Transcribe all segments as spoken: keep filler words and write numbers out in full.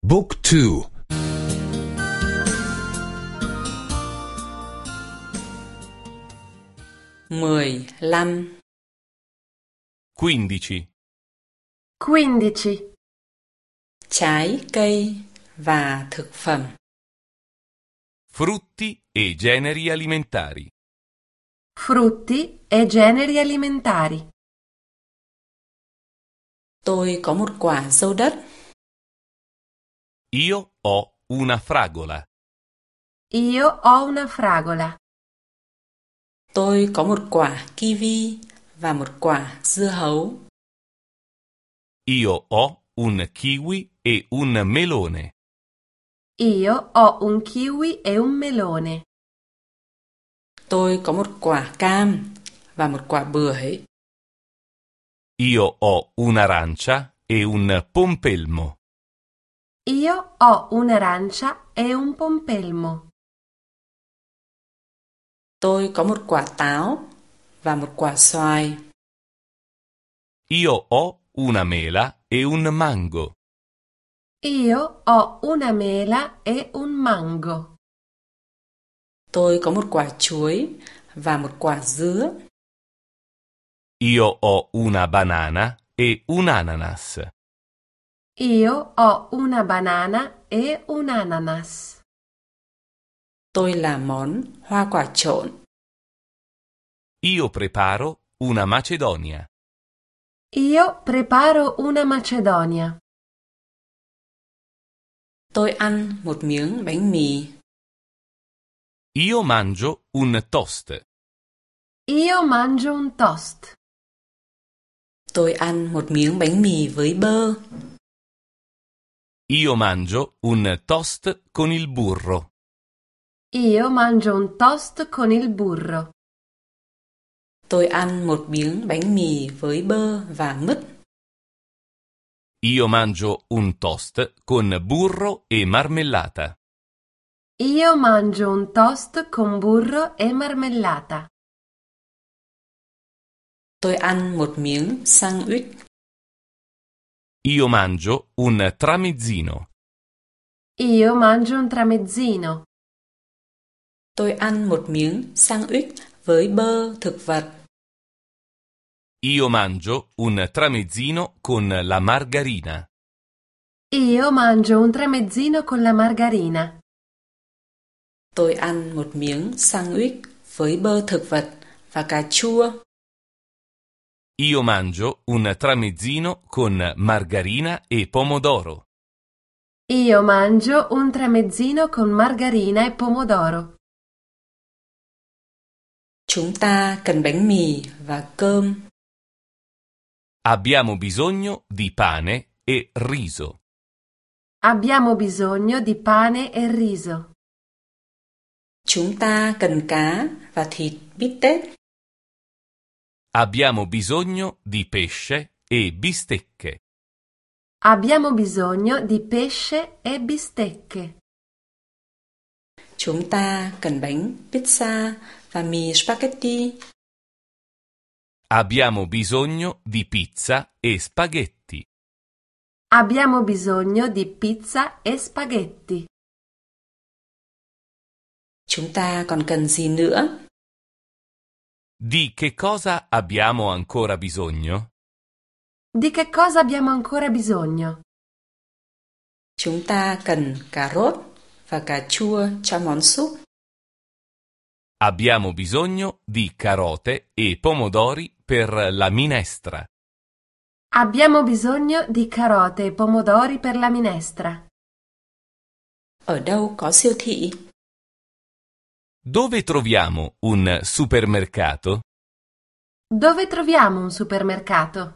Book two. mười lăm. quindici. quindici. Trái cây và thực phẩm. Frutti e generi alimentari. Frutti e generi alimentari. Tôi có một quả dâu đất. Io ho una fragola. Io ho una fragola. Tôi có một quả kiwi và một quả dưa hấu. Io ho un kiwi e un melone. Io ho un kiwi e un melone. Tôi có một quả cam và một quả bưởi. Io ho un'arancia e un pompelmo. Io ho un'arancia e un pompelmo. Tôi có một quả táo và một quả xoài. Io ho una mela e un mango. Io ho una mela e un mango. Tôi có một quả chuối và một quả dứa. Io ho una banana e un ananas. Io ho una banana e un ananas. Tôi làm món hoa quả trộn. Io preparo una macedonia. Io preparo una macedonia. Tôi ăn một miếng bánh mì. Io mangio un toast. Io mangio un toast. Tôi ăn một miếng bánh mì với bơ. Io mangio un toast con il burro. Io mangio un toast con il burro. Tôi ăn một miếng bánh mì với bơ và mứt. Io mangio un toast con burro e marmellata. Io mangio un toast con burro e marmellata. Tôi ăn một miếng sandwich. Io mangio un tramezzino. Io mangio un tramezzino. Tôi ăn một miếng sandwich với bơ thực vật. Io mangio un tramezzino con la margarina. Io mangio un tramezzino con la margarina. Tôi ăn một miếng sandwich với bơ thực vật và cà chua. Io mangio un tramezzino con margarina e pomodoro. Io mangio un tramezzino con margarina e pomodoro. Chúng ta cần bánh mì và cơm. Abbiamo bisogno di pane e riso. Abbiamo bisogno di pane e riso. Chúng ta cần cá và thịt bít tết. Abbiamo bisogno di pesce e bistecche. Abbiamo bisogno di pesce e bistecche. Chúng ta cần bánh pizza và mì spaghetti. Abbiamo bisogno di pizza e spaghetti. Abbiamo bisogno di pizza e spaghetti. Chúng ta còn cần gì nữa? Di che cosa abbiamo ancora bisogno? Di che cosa abbiamo ancora bisogno? Chúng ta cần cà rốt và cà chua cho món súp. Abbiamo bisogno di carote e pomodori per la minestra. Abbiamo bisogno di carote e pomodori per la minestra. Ở đâu có siêu thị? Dove troviamo un supermercato? Dove troviamo un supermercato?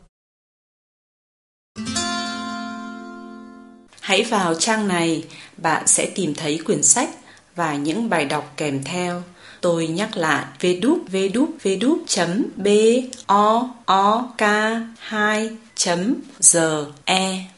Hãy vào trang này, bạn sẽ tìm thấy quyển sách và những bài đọc kèm theo. Tôi nhắc lại w w w chấm book hai chấm g e